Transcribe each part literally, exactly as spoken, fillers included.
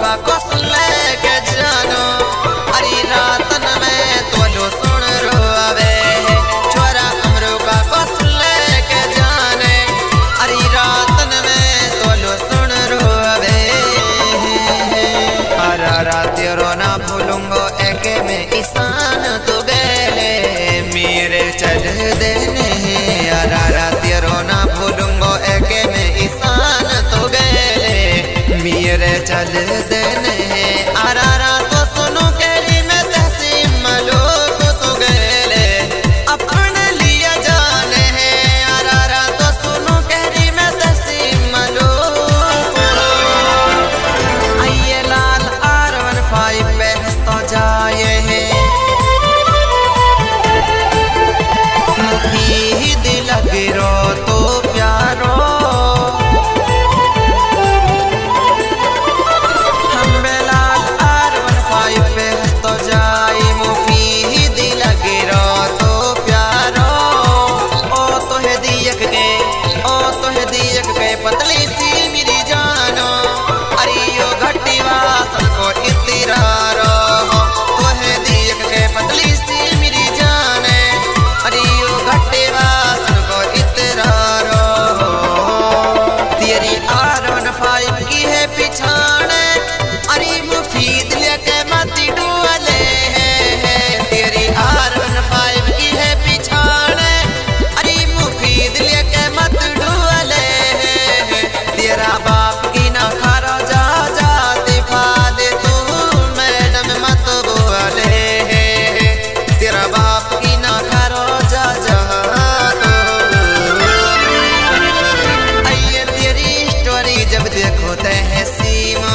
का को सुन ले के जानो अरे रातन में तो लो सुन रोवे छोरा अमरू का को सुन ले के जाने अरे रातन में तो लो सुन रोवे अरा रात रोना भूलूंगो एके में ईशान तो गेले मेरे चढ़ देने अरा रात रोना भूलूंगो एके में ईशान तो गेले मेरे चल देने अरा रात तो सुनो केरी में तहसीम मलोक तो गेले अपने लिया जाने हैं अरा रात तो सुनो केरी में तहसीम मलोक आइए लाल आर वन फाइव पे हंसता जाए है मुखी दिल गिरो तो प्यारो पतली सी मेरी जानो अरे यो घटी वासन को इतरारो तो है देख के पतली सी मेरी जाने अरे यो घटी वासन को इतरारो तेरी आर वन फाइव की है पिछाने अरे मुफीद लेके मती डुअले है तेरी आर वन फाइव की है पिछाने अरे मुफीद लेके मत डुअले तेरा बाप की ना खारा जा जाते फादे तू मैडम मत बोले तेरा बाप की ना खारा जा जा आइए तेरी स्टोरी जब देखो तहसीमा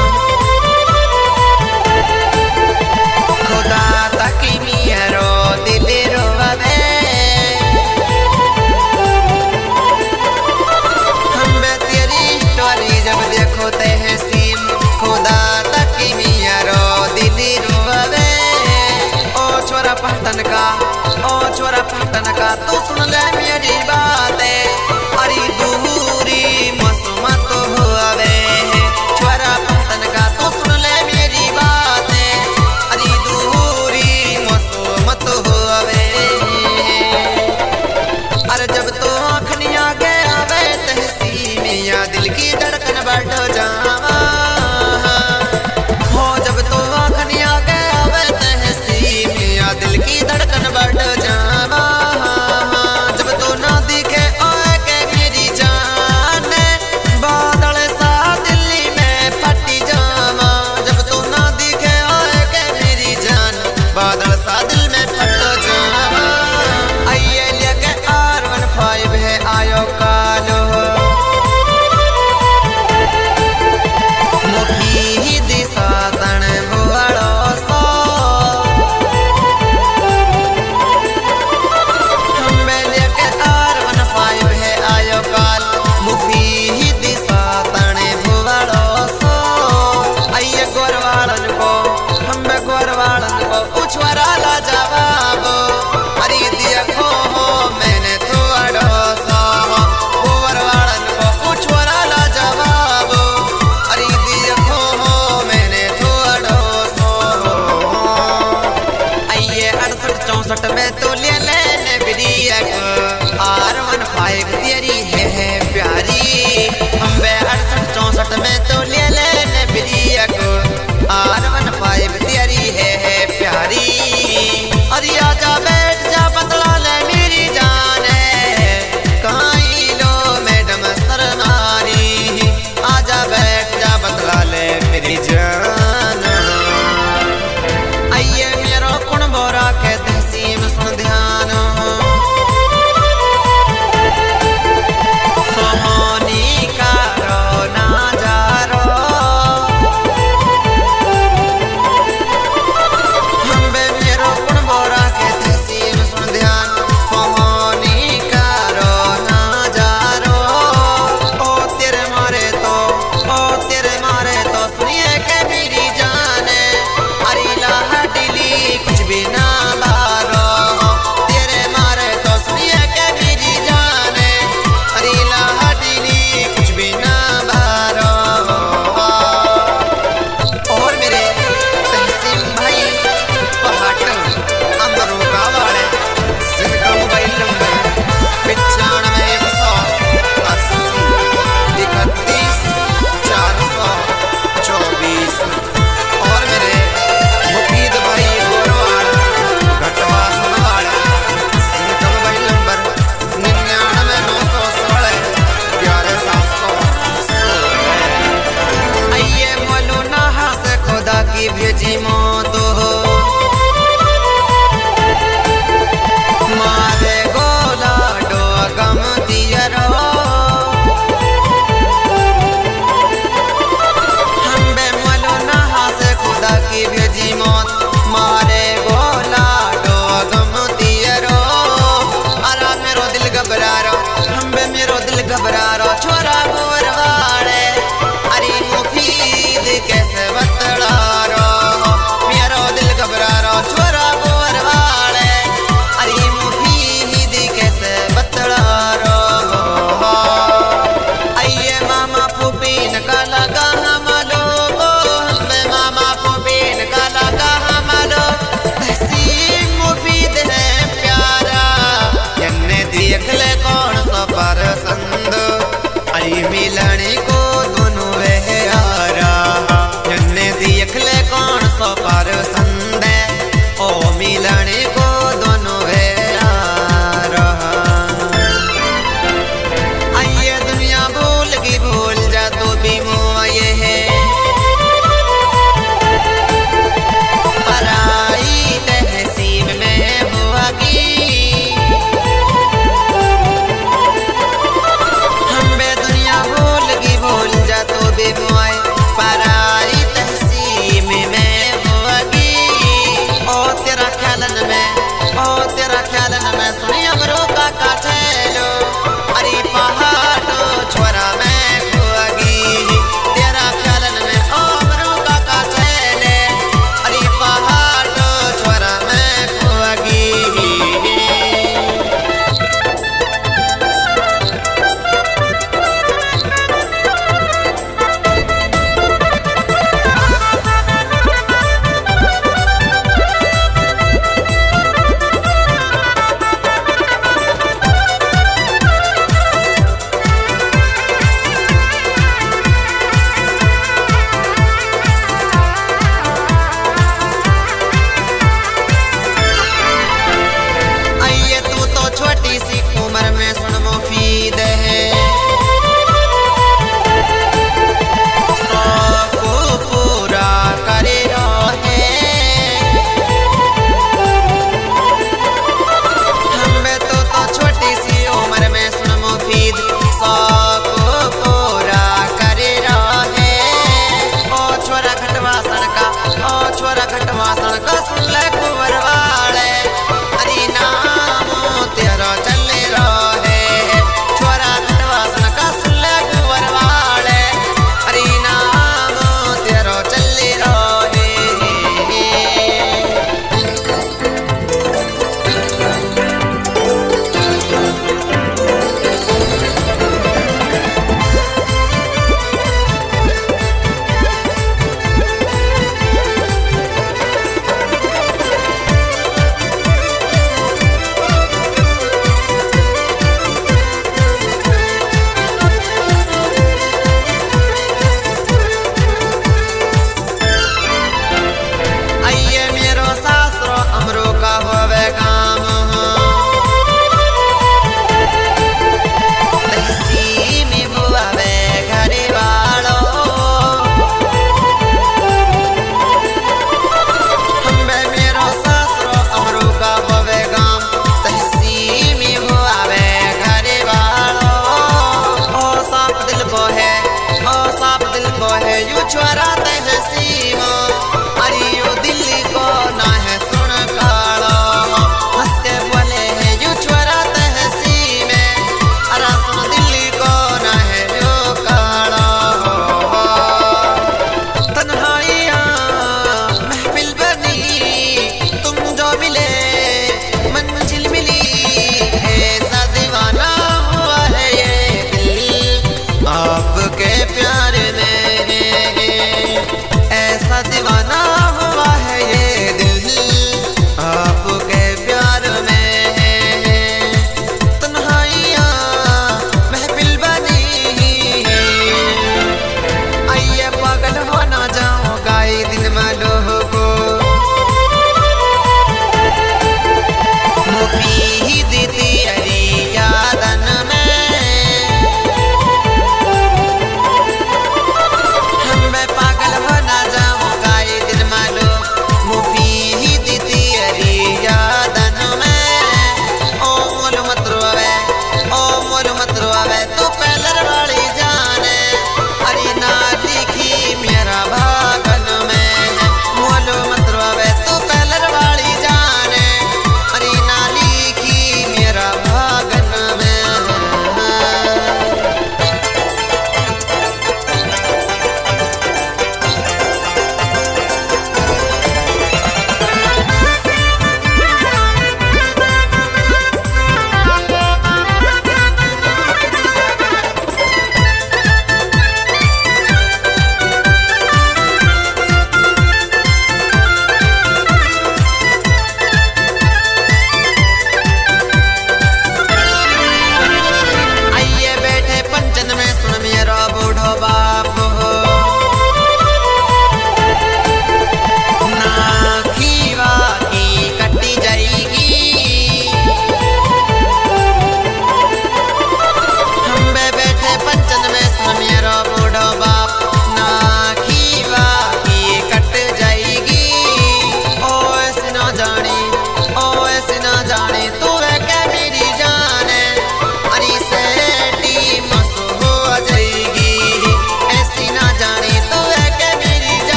खुदा ताकि मियारो दिल रोवे जब देखो तहसीन खुदा तक मियारो दिली रोवे ओ छोरा पहटन का ओ छोरा पहटन का तू सुन ले मेरी बातें अरे दूरी मसमत होवे छोरा पहटन का तू सुन ले मेरी बातें अरे दूरी मसमत होवे अरे जब तो आँखनिया गया वे तहसीन या दिल की धड़कन बढ़ जावा हो जब तो आँखनिया गया वे तहसीन या दिल की धड़कन बढ़ जावा जब तो ना दिख की भेजी मौत हो मारे गोला डो गम दियरो हम बे मलो नहा से खुदा की भेजी मौत मारे गोला डो गम दियरो अरा मेरो दिल घबरा रो हम बे मेरो दिल घबरा रो छोरा गोरवाड़े अरे मुफीद कैसे बतला रो मेरो दिल घबरा रो छोरा गोरवाड़े अरे मुफीद कैसे बतला रो आइए मामा फूफीन का लगा हम लोगो हमें मामा फूफीन का लगा हम लोग तहसीन मुफीद है प्यारा यन्ने देख ले कौन सा परसंद आई मिलने को दोनों वह यारा यन्ने देख ले कौन सा परसंद ओ मिलने को दोनों वह यारा आइए दुनिया भूल की भूल जा तो भी मुआये है पराई तहसीब में हुआ की हम बे दुनिया भूल की भूल जा तो भी मुआए पराई तहसीब में हुआ की ओ तेरा ख्यालन में ओ तेरा ख्यालन में सुनी अमरो का काठेलो अरे पहाड़ो छोरा में खुआगी तेरा ख्यालन में ओ अमरो का काठेले अरे पहाड़ो छोरा में खुआगी आइए तू तो छोटी सी उम्र में सुन मुफीद है सबको पूरा करे रहे हमें तो तो छोटी सी उम्र में सुन मुफीद सबको पूरा करे रहे ओ छोरा घटवासन का ओ छोरा घटवासन का सुन ले कुंवर वाले अरे नाम तेरा चले रहे छोरा घटवासन का सुन ले कुंवर वाले अरे नाम तेरा चले रहे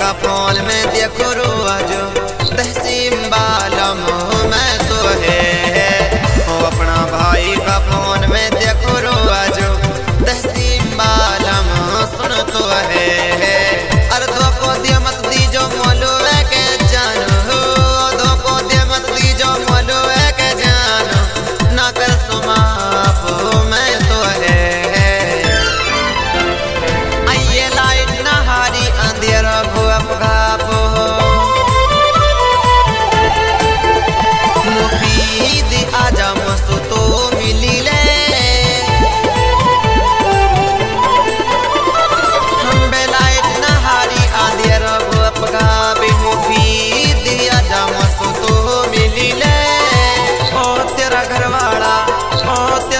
का फोन में देखो रोज तहसीम बालम मैं तो है ओ अपना भाई का फोन में देखो रोज तहसीम बालम सुन तो है अरे दो को दिया मत दी जो मोलो है के जानो दो को दिया मत दी जो मोलो है के जानो ना कर सुमाफ मैं तो है आइए लाइट नहारी अंधेरा भुअप घाप मुफीद आजा मसु तो मिली ले हम बेलाइट नहारी अंधेरा भुअप घाप मुफीद आजा मसु तो मिली ले ओ तेरा घरवाला ओ तेरा